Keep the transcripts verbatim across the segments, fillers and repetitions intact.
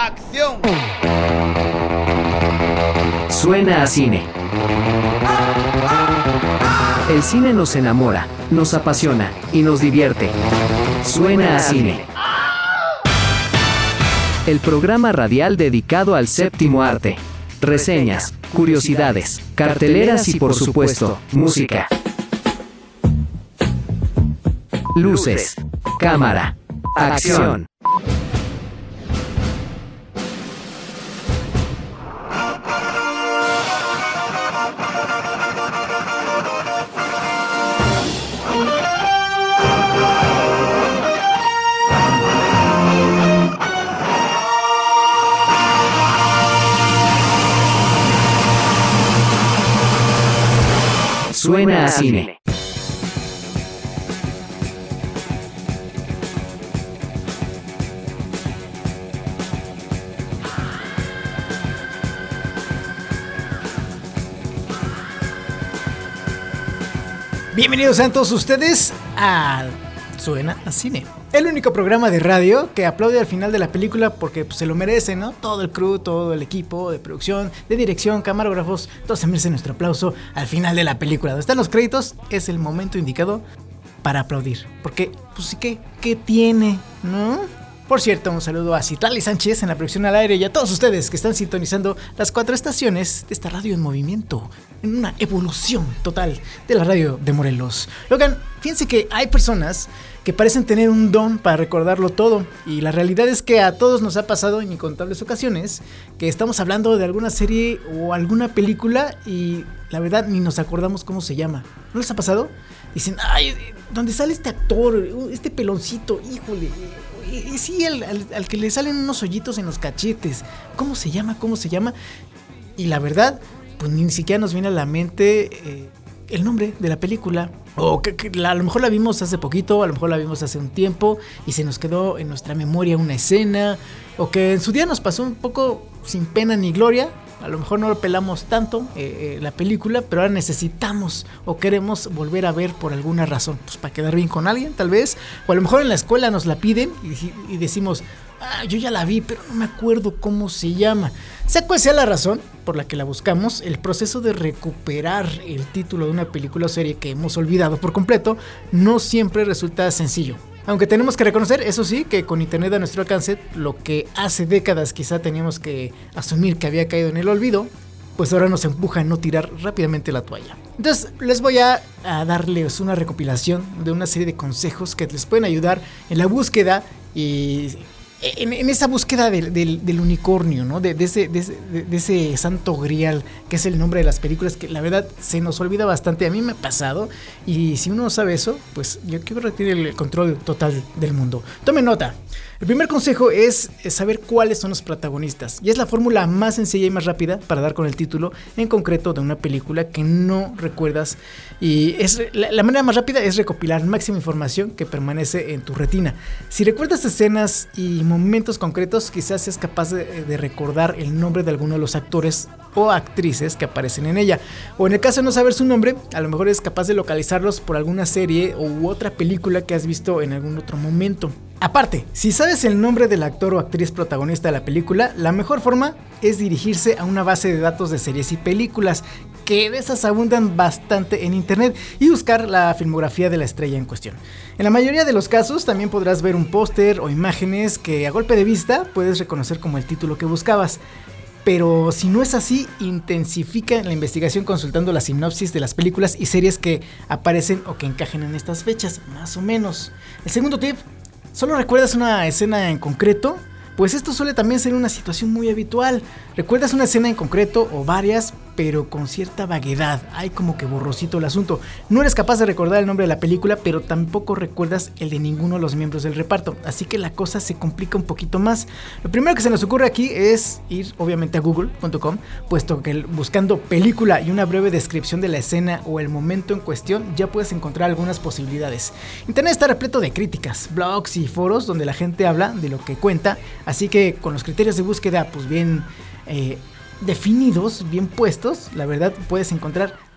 ¡Acción! Suena a cine. El cine nos enamora, nos apasiona y nos divierte. Suena a cine. El programa radial dedicado al séptimo arte. Reseñas, curiosidades, carteleras y por supuesto, música. Luces, cámara, acción. Suena a cine. Bienvenidos a todos ustedes a Suena a Cine, el único programa de radio que aplaude al final de la película porque pues, se lo merece, ¿no? Todo el crew, todo el equipo de producción, de dirección, camarógrafos, todos se merecen nuestro aplauso al final de la película. Donde están los créditos, es el momento indicado para aplaudir. Porque, pues sí, ¿qué, qué tiene, no? Por cierto, un saludo a Citlali Sánchez en la producción al aire y a todos ustedes que están sintonizando las cuatro estaciones de esta radio en movimiento, en una evolución total de la radio de Morelos. Logan, fíjense que hay personas que parecen tener un don para recordarlo todo, y la realidad es que a todos nos ha pasado en incontables ocasiones que estamos hablando de alguna serie o alguna película y la verdad ni nos acordamos cómo se llama. ¿No les ha pasado? Dicen, ay, ¿dónde sale este actor? Este peloncito, híjole. Y sí, al, al, al que le salen unos hoyitos en los cachetes. ¿Cómo se llama? ¿Cómo se llama? Y la verdad, pues ni siquiera nos viene a la mente eh, el nombre de la película. O que, que la, a lo mejor la vimos hace poquito, a lo mejor la vimos hace un tiempo y se nos quedó en nuestra memoria una escena. O que en su día nos pasó un poco sin pena ni gloria. A lo mejor no lo pelamos tanto eh, eh, la película, pero ahora necesitamos o queremos volver a ver por alguna razón. Pues para quedar bien con alguien, tal vez. O a lo mejor en la escuela nos la piden y, y decimos, ah, yo ya la vi, pero no me acuerdo cómo se llama. Sea cual sea la razón por la que la buscamos, el proceso de recuperar el título de una película o serie que hemos olvidado por completo no siempre resulta sencillo. Aunque tenemos que reconocer, eso sí, que con internet a nuestro alcance, lo que hace décadas quizá teníamos que asumir que había caído en el olvido, pues ahora nos empuja a no tirar rápidamente la toalla. Entonces les voy a, a darles una recopilación de una serie de consejos que les pueden ayudar en la búsqueda y en, en esa búsqueda del, del, del unicornio, ¿no? De, de, ese, de, ese, de ese santo grial que es el nombre de las películas, que la verdad se nos olvida bastante. A mí me ha pasado, y si uno no sabe eso, pues yo quiero que tiene el control total del mundo. Tomen nota. El primer consejo es saber cuáles son los protagonistas, y es la fórmula más sencilla y más rápida para dar con el título en concreto de una película que no recuerdas, y es la, la manera más rápida es recopilar máxima información que permanece en tu retina. Si recuerdas escenas y momentos concretos, quizás seas capaz de, de recordar el nombre de alguno de los actores o actrices que aparecen en ella, o en el caso de no saber su nombre, a lo mejor eres capaz de localizarlos por alguna serie u otra película que has visto en algún otro momento. Aparte, si sabes el nombre del actor o actriz protagonista de la película, la mejor forma es dirigirse a una base de datos de series y películas, que de esas abundan bastante en internet, y buscar la filmografía de la estrella en cuestión. En la mayoría de los casos también podrás ver un póster o imágenes que a golpe de vista puedes reconocer como el título que buscabas. Pero si no es así, intensifica la investigación consultando la sinopsis de las películas y series que aparecen o que encajen en estas fechas, más o menos. El segundo tip: ¿solo recuerdas una escena en concreto? Pues esto suele también ser una situación muy habitual. Recuerdas una escena en concreto o varias, pero con cierta vaguedad. Hay como que borrosito el asunto. No eres capaz de recordar el nombre de la película, pero tampoco recuerdas el de ninguno de los miembros del reparto. Así que la cosa se complica un poquito más. Lo primero que se nos ocurre aquí es ir obviamente a google punto com, puesto que buscando película y una breve descripción de la escena o el momento en cuestión ya puedes encontrar algunas posibilidades. Internet está repleto de críticas, blogs y foros donde la gente habla de lo que cuenta. Así que con los criterios de búsqueda pues bien eh, definidos, bien puestos, la verdad puedes encontrar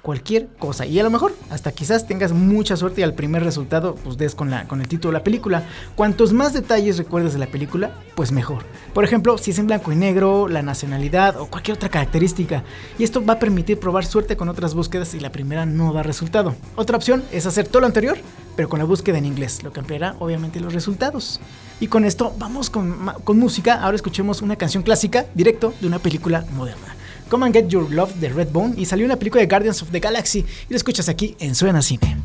cualquier cosa, y a lo mejor hasta quizás tengas mucha suerte y al primer resultado pues des con, la, con el título de la película. Cuantos más detalles recuerdes de la película, pues mejor. Por ejemplo, si es en blanco y negro, la nacionalidad o cualquier otra característica, y esto va a permitir probar suerte con otras búsquedas si la primera no da resultado. Otra opción es hacer todo lo anterior, pero con la búsqueda en inglés, lo que ampliará obviamente los resultados. Y con esto vamos con, con música. Ahora escuchemos una canción clásica directo de una película moderna. Come and Get Your Love de Redbone, y salió una película de Guardians of the Galaxy, y lo escuchas aquí en Suena Cine.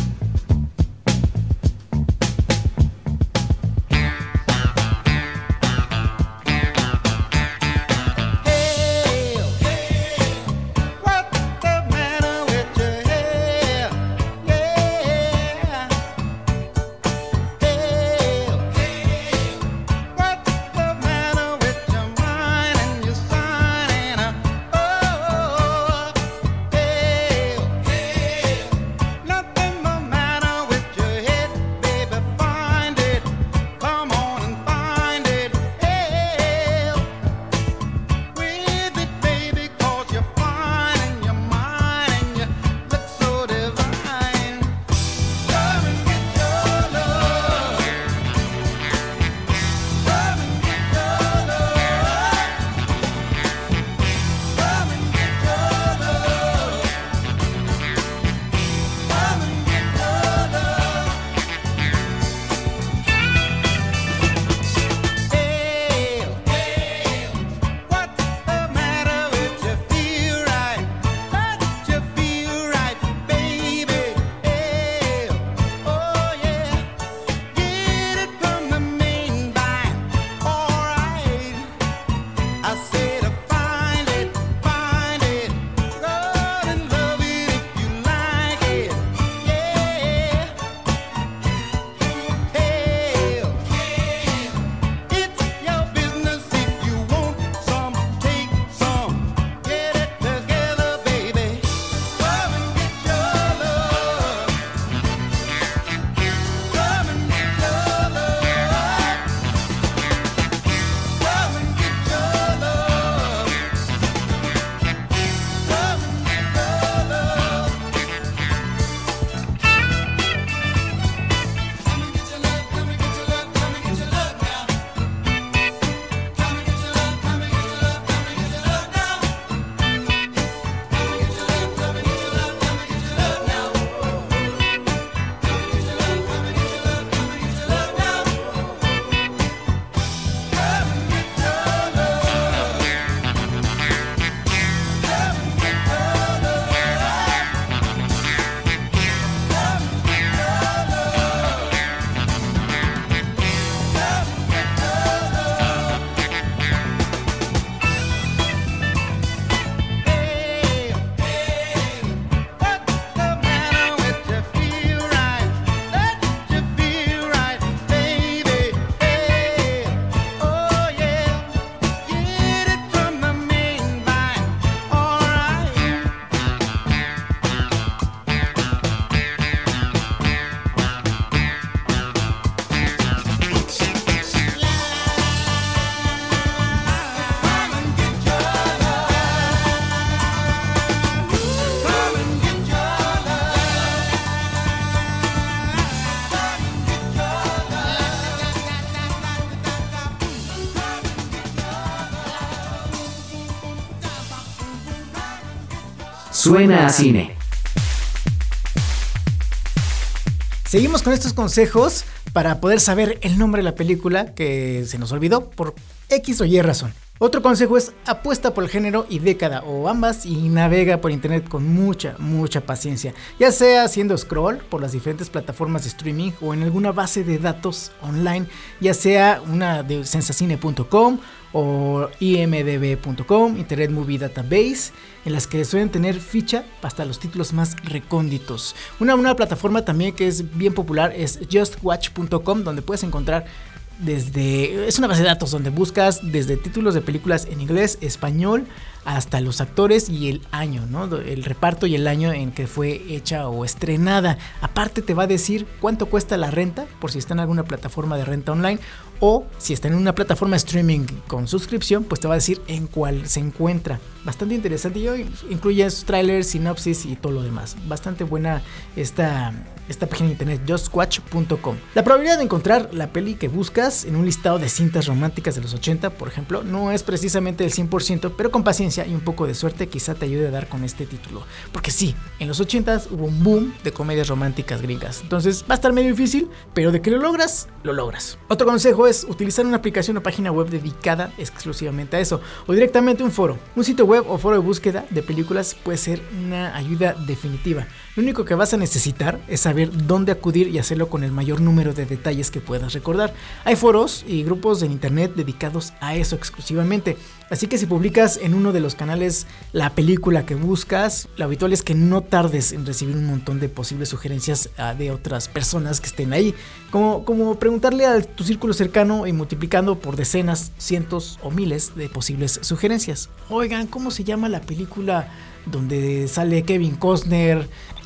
Suena a Cine. Seguimos con estos consejos para poder saber el nombre de la película que se nos olvidó por X o Y razón. Otro consejo es apuesta por el género y década o ambas y navega por internet con mucha, mucha paciencia, ya sea haciendo scroll por las diferentes plataformas de streaming o en alguna base de datos online, ya sea una de sensacine punto com o i eme de be punto com, Internet Movie Database, en las que suelen tener ficha hasta los títulos más recónditos. Una, una plataforma también que es bien popular es just watch punto com, donde puedes encontrar desde... Es una base de datos donde buscas desde títulos de películas en inglés, español, hasta los actores y el año, ¿no? El reparto y el año en que fue hecha o estrenada. Aparte te va a decir cuánto cuesta la renta, por si está en alguna plataforma de renta online, o si está en una plataforma de streaming con suscripción, pues te va a decir en cuál se encuentra. Bastante interesante, y incluye trailers, sinopsis y todo lo demás. Bastante buena esta, esta página de internet, just watch punto com. La probabilidad de encontrar la peli que buscas en un listado de cintas románticas de los ochenta, por ejemplo, no es precisamente del cien por ciento, pero con paciencia y un poco de suerte quizá te ayude a dar con este título. Porque sí, en los ochentas hubo un boom de comedias románticas gringas. Entonces va a estar medio difícil, pero de que lo logras, lo logras. Otro consejo es utilizar una aplicación o página web dedicada exclusivamente a eso, o directamente un foro. Un sitio web o foro de búsqueda de películas puede ser una ayuda definitiva. Lo único que vas a necesitar es saber dónde acudir y hacerlo con el mayor número de detalles que puedas recordar. Hay foros y grupos en internet dedicados a eso exclusivamente. Así que si publicas en uno de los canales la película que buscas, lo habitual es que no tardes en recibir un montón de posibles sugerencias uh, de otras personas que estén ahí. Como, como preguntarle a tu círculo cercano y multiplicando por decenas, cientos o miles de posibles sugerencias. Oigan, ¿cómo se llama la película donde sale Kevin Costner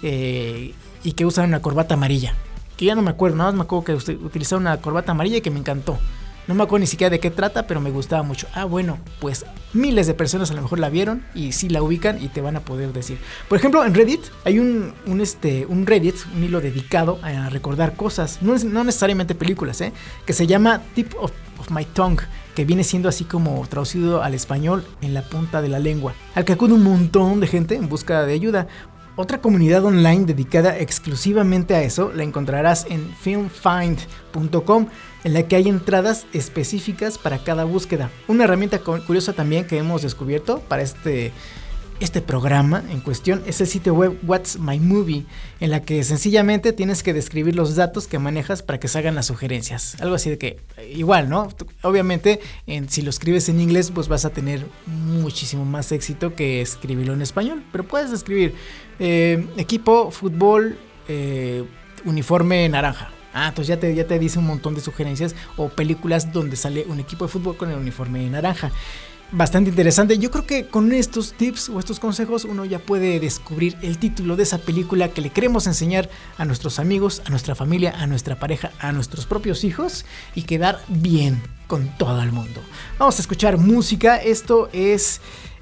eh, y que usa una corbata amarilla? Que ya no me acuerdo, nada más me acuerdo que usted utilizaba una corbata amarilla y que me encantó. No me acuerdo ni siquiera de qué trata, pero me gustaba mucho. Ah, bueno, pues miles de personas a lo mejor la vieron y sí la ubican y te van a poder decir. Por ejemplo, en Reddit hay un, un, este, un Reddit, un hilo dedicado a recordar cosas, no, es, no necesariamente películas, ¿eh? Que se llama Tip of, of My Tongue, que viene siendo así como traducido al español en la punta de la lengua, al que acude un montón de gente en busca de ayuda. Otra comunidad online dedicada exclusivamente a eso la encontrarás en film find punto com, en la que hay entradas específicas para cada búsqueda. Una herramienta curiosa también que hemos descubierto para este, este programa en cuestión es el sitio web What's My Movie, en la que sencillamente tienes que describir los datos que manejas para que se hagan las sugerencias. Algo así de que, igual, ¿no? Obviamente, en, si lo escribes en inglés, pues vas a tener muchísimo más éxito que escribirlo en español. Pero puedes escribir eh, equipo, fútbol, eh, uniforme naranja. Ah, entonces ya te, ya te dice un montón de sugerencias, o películas donde sale un equipo de fútbol con el uniforme naranja. Bastante interesante. Yo creo que con estos tips o estos consejos uno ya puede descubrir el título de esa película que le queremos enseñar a nuestros amigos, a nuestra familia, a nuestra pareja, a nuestros propios hijos, y quedar bien con todo el mundo. Vamos a escuchar música. Esto es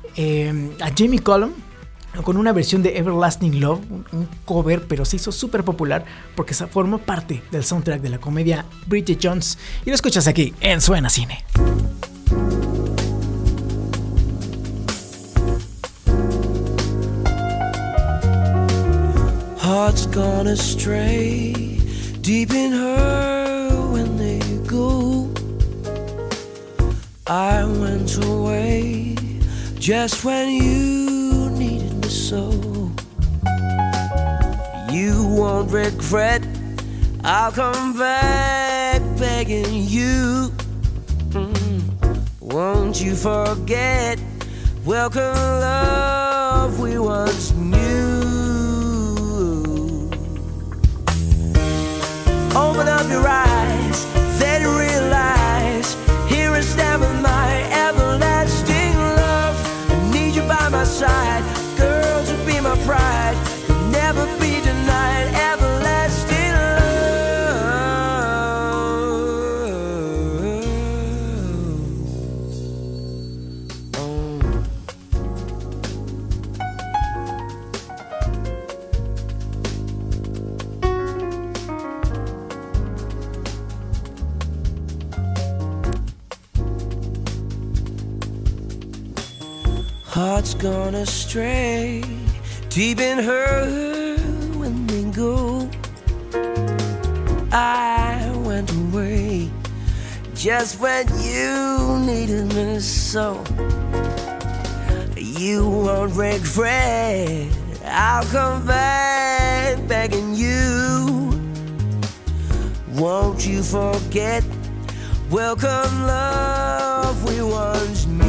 eh, a Jamie Cullum con una versión de Everlasting Love, un, un cover, pero se hizo súper popular porque se formó parte del soundtrack de la comedia Bridget Jones, y lo escuchas aquí en Suena Cine. Hearts gone astray, deep in her when they go. I went away just when you needed me so. You won't regret, I'll come back begging you. Mm. Won't you forget, welcome love we once knew. Open up your eyes, then realize, here I stand with my everlasting love. I need you by my side, girl, to be my pride. You'll never be denied everlasting love. Oh. Hearts gone astray, deep in her when they go. I went away just when you needed me so. You won't regret, I'll come back begging you. Won't you forget, welcome love we once knew.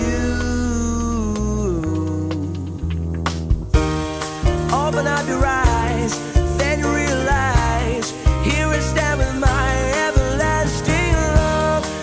Open up your eyes, then realize, here I stand with my everlasting love.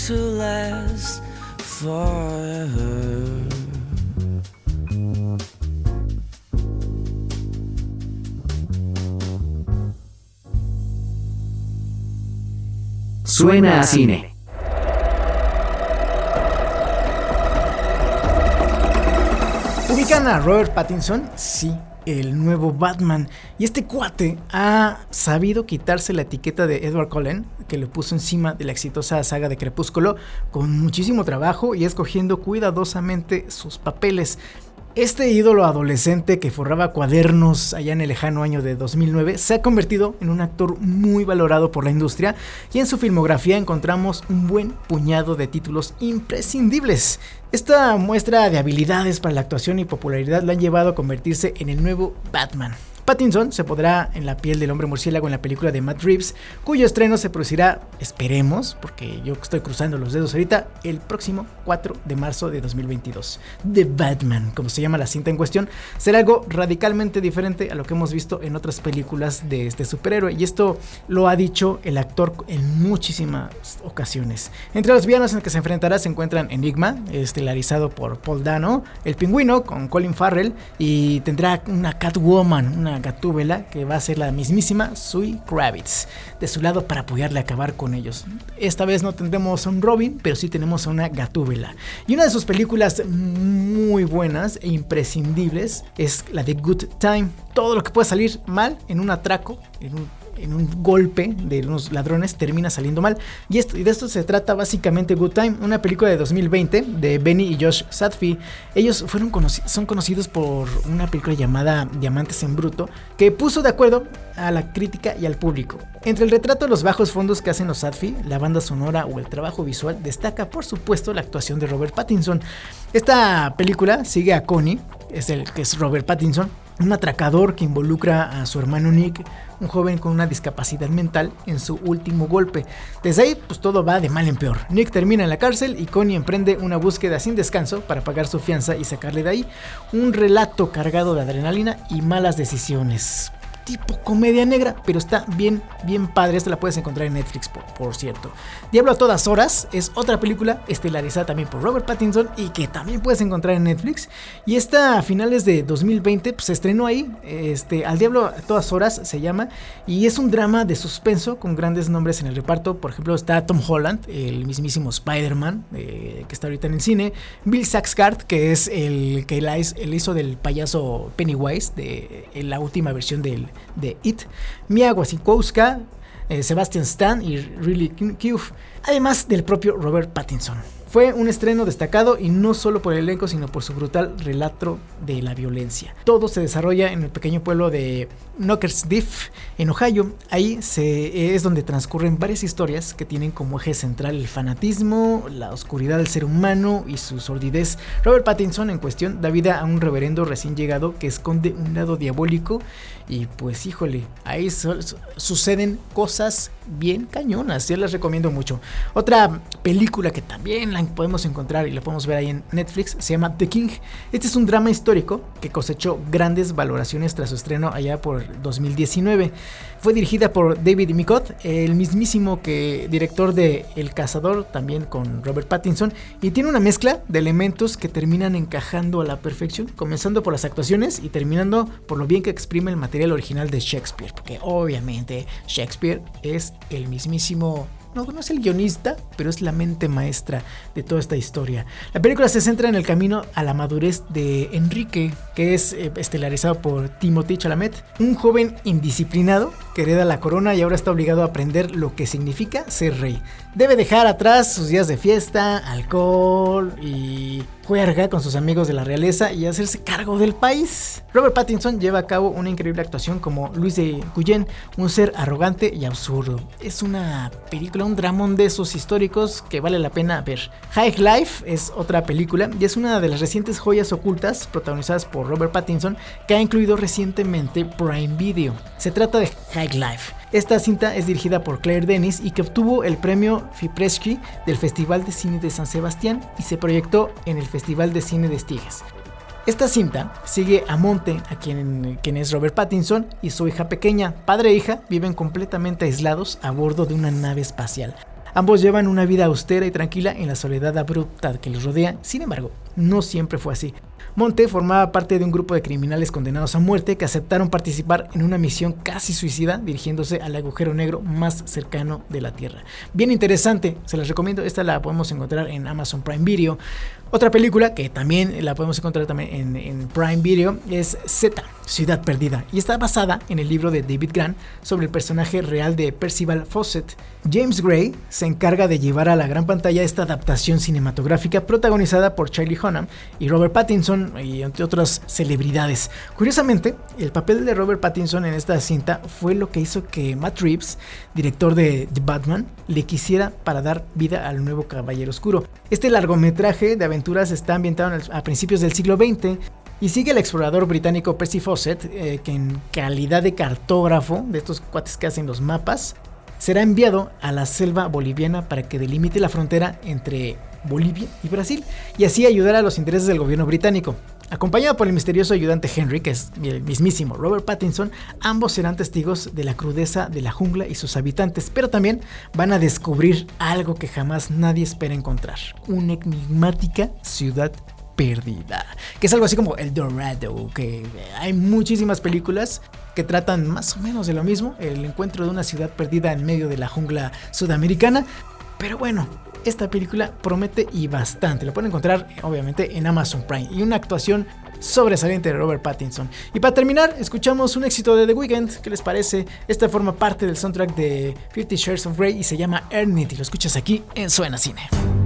to last forever. Suena a cine. ¿Ubican a Robert Pattinson? Sí, el nuevo Batman. Y este cuate ha sabido quitarse la etiqueta de Edward Cullen, que le puso encima de la exitosa saga de Crepúsculo, con muchísimo trabajo y escogiendo cuidadosamente sus papeles. Este ídolo adolescente que forraba cuadernos allá en el lejano año de dos mil nueve se ha convertido en un actor muy valorado por la industria y en su filmografía encontramos un buen puñado de títulos imprescindibles. Esta muestra de habilidades para la actuación y popularidad lo han llevado a convertirse en el nuevo Batman. Pattinson se pondrá en la piel del hombre murciélago en la película de Matt Reeves, cuyo estreno se producirá, esperemos, porque yo estoy cruzando los dedos ahorita, el próximo cuatro de marzo de dos mil veintidós. The Batman, como se llama la cinta en cuestión, será algo radicalmente diferente a lo que hemos visto en otras películas de este superhéroe, y esto lo ha dicho el actor en muchísimas ocasiones. Entre los villanos en los que se enfrentará se encuentran Enigma, estelarizado por Paul Dano, el Pingüino con Colin Farrell, y tendrá una Catwoman, una Gatúbela, que va a ser la mismísima Zoe Kravitz de su lado para apoyarle a acabar con ellos. Esta vez no tendremos a un Robin, pero sí tenemos a una Gatúbela. Y una de sus películas muy buenas e imprescindibles es la de Good Time. Todo lo que puede salir mal en un atraco, en un en un golpe de unos ladrones, termina saliendo mal. Y, esto, y de esto se trata básicamente Good Time, una película de dos mil veinte de Benny y Josh Sadfi. Ellos fueron conoci- son conocidos por una película llamada Diamantes en Bruto, que puso de acuerdo a la crítica y al público. Entre el retrato de los bajos fondos que hacen los Sadfi, la banda sonora o el trabajo visual, destaca por supuesto la actuación de Robert Pattinson. Esta película sigue a Connie, es el que es Robert Pattinson, un atracador que involucra a su hermano Nick, un joven con una discapacidad mental, en su último golpe. Desde ahí, pues todo va de mal en peor. Nick termina en la cárcel y Connie emprende una búsqueda sin descanso para pagar su fianza y sacarle de ahí. Un relato cargado de adrenalina y malas decisiones. Tipo comedia negra, pero está bien, bien padre. Esta la puedes encontrar en Netflix, por, por cierto. Diablo a todas horas es otra película estelarizada también por Robert Pattinson y que también puedes encontrar en Netflix. Y esta a finales de dos mil veinte pues, se estrenó ahí. Este, Al Diablo a todas horas se llama. Y es un drama de suspenso con grandes nombres en el reparto. Por ejemplo, está Tom Holland, el mismísimo Spider-Man, eh, que está ahorita en el cine. Bill Skarsgård, que es el que la, el hizo del payaso Pennywise de en la última versión del de It, Mia Wasikowska, eh, Sebastian Stan y Riley Keough, además del propio Robert Pattinson. Fue un estreno destacado y no solo por el elenco, sino por su brutal relato de la violencia. Todo se desarrolla en el pequeño pueblo de Knockersdiff, en Ohio. Ahí se, es donde transcurren varias historias que tienen como eje central el fanatismo, la oscuridad del ser humano y su sordidez. Robert Pattinson en cuestión da vida a un reverendo recién llegado que esconde un lado diabólico y pues híjole, ahí su, su, suceden cosas bien cañonas. Yo les recomiendo mucho. Otra película que también la podemos encontrar y la podemos ver ahí en Netflix se llama The King. Este es un drama histórico que cosechó grandes valoraciones tras su estreno allá por dos mil diecinueve. Fue dirigida por David Micott, el mismísimo que director de El Cazador, también con Robert Pattinson, y tiene una mezcla de elementos que terminan encajando a la perfección, comenzando por las actuaciones y terminando por lo bien que exprime el material original de Shakespeare, porque obviamente Shakespeare es el mismísimo... No, no es el guionista, pero es la mente maestra de toda esta historia. La película se centra en el camino a la madurez de Enrique, que es eh, estelarizado por Timothée Chalamet, un joven indisciplinado que hereda la corona y ahora está obligado a aprender lo que significa ser rey. Debe dejar atrás sus días de fiesta, alcohol y juerga con sus amigos de la realeza y hacerse cargo del país. Robert Pattinson lleva a cabo una increíble actuación como Luis de Guyenne, un ser arrogante y absurdo. Es una película, un dramón de esos históricos que vale la pena ver. High Life es otra película y es una de las recientes joyas ocultas protagonizadas por Robert Pattinson que ha incluido recientemente Prime Video. Se trata de High Life. Esta cinta es dirigida por Claire Denis y que obtuvo el premio Fipresci del Festival de Cine de San Sebastián y se proyectó en el Festival de Cine de Stiges. Esta cinta sigue a Monte, a quien, quien es Robert Pattinson, y su hija pequeña. Padre e hija viven completamente aislados a bordo de una nave espacial. Ambos llevan una vida austera y tranquila en la soledad abrupta que los rodea. Sin embargo, no siempre fue así. Monte formaba parte de un grupo de criminales condenados a muerte que aceptaron participar en una misión casi suicida dirigiéndose al agujero negro más cercano de la Tierra. Bien interesante, se las recomiendo, esta la podemos encontrar en Amazon Prime Video. Otra película que también la podemos encontrar también en, en Prime Video es Z, Ciudad Perdida, y está basada en el libro de David Grant sobre el personaje real de Percival Fawcett. James Gray se encarga de llevar a la gran pantalla esta adaptación cinematográfica protagonizada por Charlie Hunnam y Robert Pattinson y entre otras celebridades. Curiosamente, el papel de Robert Pattinson en esta cinta fue lo que hizo que Matt Reeves, director de The Batman, le quisiera para dar vida al nuevo Caballero Oscuro. Este largometraje de aventuras está ambientado a principios del siglo veinte y sigue al explorador británico Percy Fawcett, eh, que en calidad de cartógrafo de estos cuates que hacen los mapas, será enviado a la selva boliviana para que delimite la frontera entre Bolivia y Brasil y así ayudar a los intereses del gobierno británico. Acompañado por el misterioso ayudante Henry, que es el mismísimo Robert Pattinson, ambos serán testigos de la crudeza de la jungla y sus habitantes, pero también van a descubrir algo que jamás nadie espera encontrar: una enigmática ciudad perdida, que es algo así como El Dorado, que hay muchísimas películas que tratan más o menos de lo mismo, el encuentro de una ciudad perdida en medio de la jungla sudamericana. Pero bueno, esta película promete y bastante. La pueden encontrar obviamente en Amazon Prime y una actuación sobresaliente de Robert Pattinson. Y para terminar, escuchamos un éxito de The Weeknd. ¿Qué les parece? Esta forma parte del soundtrack de Fifty Shades of Grey y se llama Earn It, y lo escuchas aquí en Suena Cine.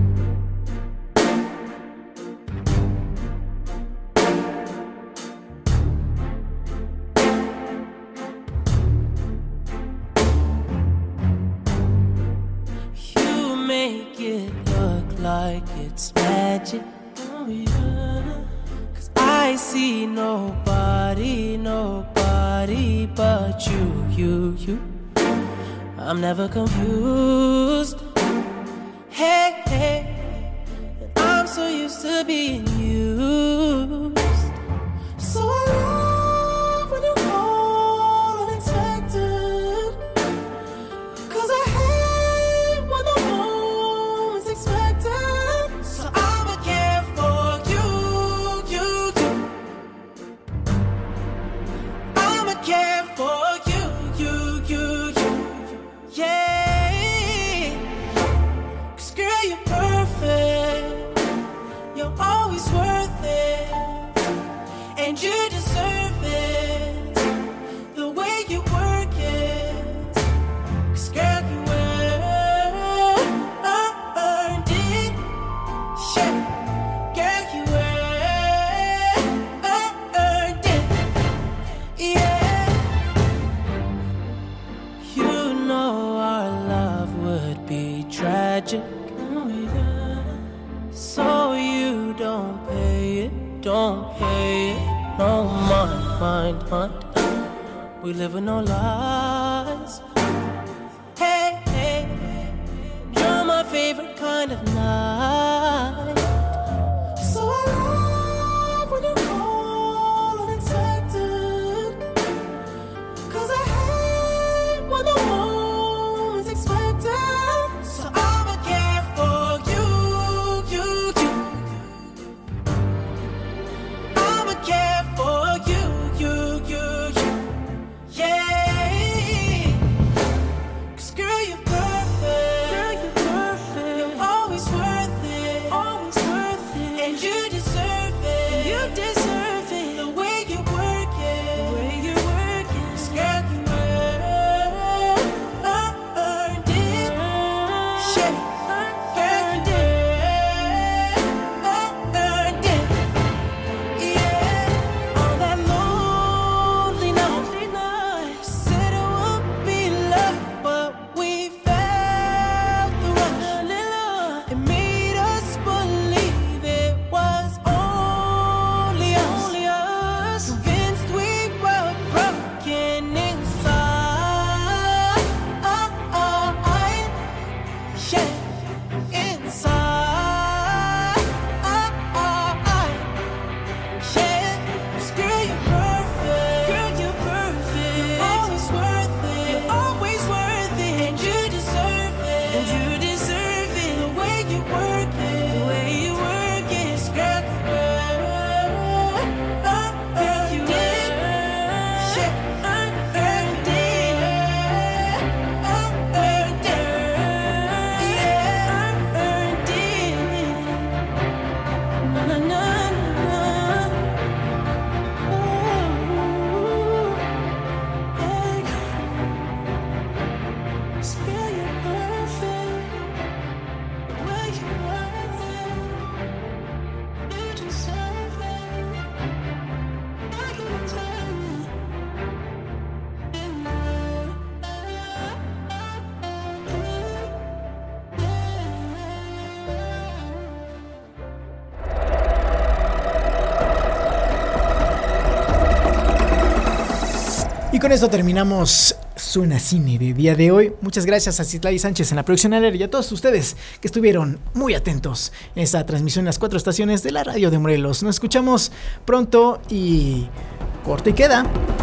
Like it's magic, oh yeah. 'Cause I see nobody, nobody but you, you, you. I'm never confused. Hey, hey, I'm so used to being used. So I love when you call unexpected. 'Cause I hate when the moment's expected. So I'ma care for you, you, you. I'ma care for you, you, you, you. Yeah. 'Cause girl, you're perfect. You're always worth it. And you deserve it. The way you work it. 'Cause girl, you earned it. Yeah. Girl, you earned it. Yeah. You know our love would be tragic. Oh yeah. So you don't pay it, don't pay it. No mind, mind, mind. We live with no lies. Hey, hey, you're my favorite kind of night. So I love when you call unexpected. 'Cause I hate when the moment's expected. So I'ma care for you, you, you. I'ma care for you, you, you, you. Yeah. 'Cause girl, you're perfect. Girl, you're perfect. You're always worth it. Y con esto terminamos Suena Cine de día de hoy. Muchas gracias a Citlali Sánchez en la producción aérea y a todos ustedes que estuvieron muy atentos en esta transmisión en las cuatro estaciones de la radio de Morelos. Nos escuchamos pronto y corte y queda.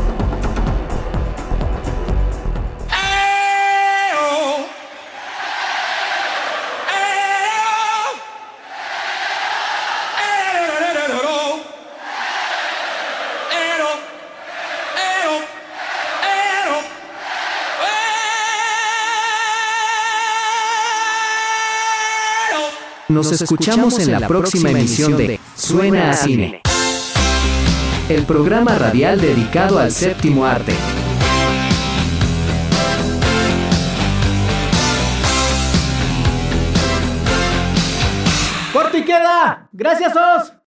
Nos escuchamos en la próxima emisión de Suena a Cine, el programa radial dedicado al séptimo arte. ¡Corte y queda! ¡Gracias, Os!